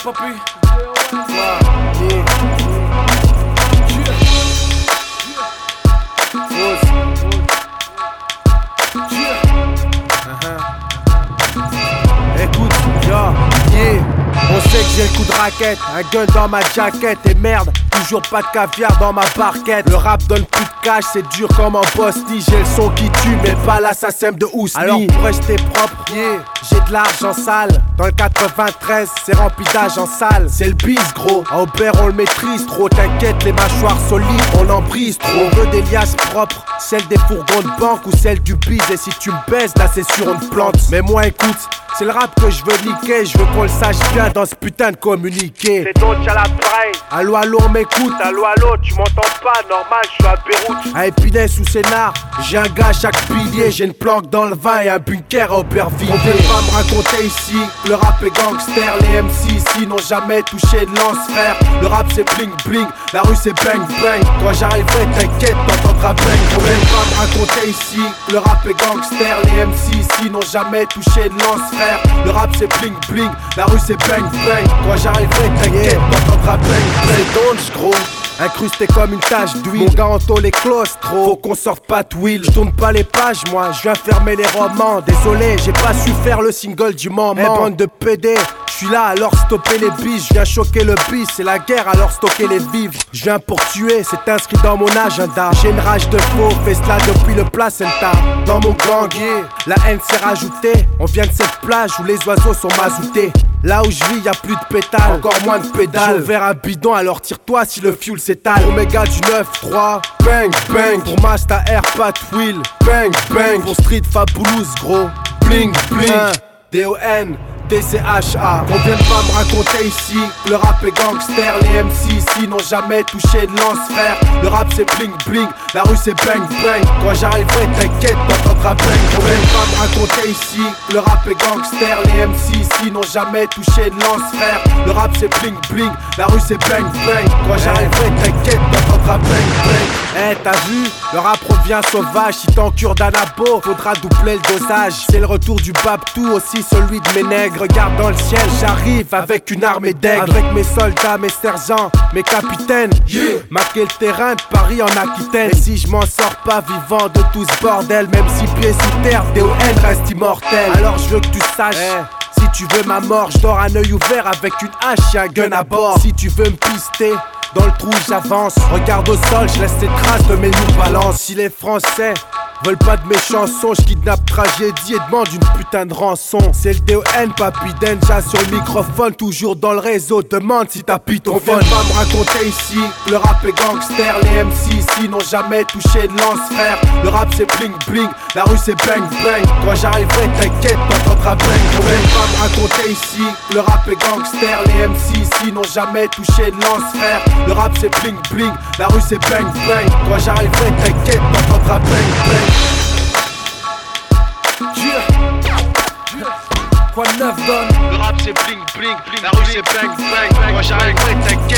papi. Écoute, on sait que j'ai le coup de raquette, un gun dans ma jaquette et merde, toujours pas de caviar dans ma barquette. Le rap donne plus de cash, c'est dur comme en Bosnie. J'ai le son qui tue, mais pas l'assassin de Ousni. Alors pour rester propre, j'ai de l'argent sale. Dans le 93, c'est rempli d'argent sale. C'est le bis gros, à Aubert on le maîtrise trop. T'inquiète, les mâchoires solides, on en brise trop. On veut des liasses propres, celle des fourgons de banque ou celle du bis. Et si tu me baises, là c'est sûr on te plante. Mais moi écoute, c'est le rap que je veux niquer, je veux qu'on le sache bien dans ce putain de communiqué. C'est donc à l'appareil. Allô, allô, on m'écoute. Allô, tu m'entends pas, normal, je suis à Beyrouth. À Épinay sous Sénart, j'ai un gars à chaque pilier. J'ai une planque dans le vin et un bunker à Aubervilliers. On vient pas me raconter ici, le rap est gangster. Les MC ici n'ont jamais touché de lance, frère. Le rap c'est bling bling, la rue c'est bang bang. Quand j'arriverai, t'inquiète, t'entendras bang. On vient pas me raconter ici, le rap est gangster. Les MC ici n'ont jamais touché de lance, frère. Le rap c'est bling bling, la rue c'est bang bang. Quand j'arriverai, t'inquiète, t'entendras bang bang. C'est donc gros, incrusté comme une tache d'huile. Mon gars en tôle est claustro, faut qu'on sorte pas de Will. Je tourne pas les pages moi, je viens fermer les romans. Désolé, j'ai pas su faire le single du moment. Bande de PD, je suis là alors stopper les biches. Je viens choquer le bis, c'est la guerre alors stocker les vivres. Je viens pour tuer, c'est inscrit dans mon agenda. J'ai une rage de faux, fais cela depuis le placenta. Dans mon gang, la haine s'est rajoutée. On vient de cette plage où les oiseaux sont mazoutés. Là où je vis, y'a plus de pétales, encore moins de pédales. J'ai ouvert un bidon, alors tire-toi si le fuel s'étale. Pour mes gars du 9-3, bang bang. Pour Masta Air, pas de wheel, bang bang. Pour Street Fabulous, gros, bling bling. D-O-N, DCHA. On vient pas me raconter ici, le rap est gangster. Les MC ici n'ont jamais touché de lance, frère. Le rap c'est bling bling, la rue c'est bang bang. Quand j'arriverai, t'inquiète, t'entendras bang. On vient pas me raconter ici, le rap est gangster. Les MC ici n'ont jamais touché de lance, frère. Le rap c'est bling bling, la rue c'est bang bang. Quand j'arriverai, t'inquiète, t'entendras bang bang. T'as vu, le rap revient sauvage. Si t'en cure d'anabo, faudra doubler le dosage. C'est le retour du Babtou, aussi celui de mes nègres. Regarde dans le ciel, j'arrive avec une armée d'aigles. Avec mes soldats, mes sergents, mes capitaines, marquer le terrain de Paris en Aquitaine. Et si je m'en sors pas vivant de tout ce bordel, même si pieds sous terre, DON reste immortel. Alors je veux que tu saches, si tu veux ma mort, je dors un œil ouvert avec une hache et un gun à bord. Si tu veux me pister, dans le trou j'avance. Regarde au sol, je laisse des traces de mes New Balance. Si les Français veulent pas de mes chansons, je kidnappe tragédie et demande une putain de rançon. C'est le DON, Papi Denja sur le microphone, toujours dans le réseau, demande si t'as pis ton phone. On vient pas me raconter ici, le rap est gangster. Les MC ici n'ont jamais touché de lance, frère. Le rap c'est bling bling, la rue c'est bang bang. Quand j'arriverai, t'inquiète, t'entendras bang. On vient pas me raconter ici, le rap est gangster. Les MC ici n'ont jamais touché de lance, frère. Le rap c'est bling bling, la rue c'est bang bang. Quand j'arriverai, t'inquiète, t'entendras bang bang. Quoi de neuf donne? Le rap c'est bling bling, la rue c'est bang bang. Quand j'arriverai, t'inquiète.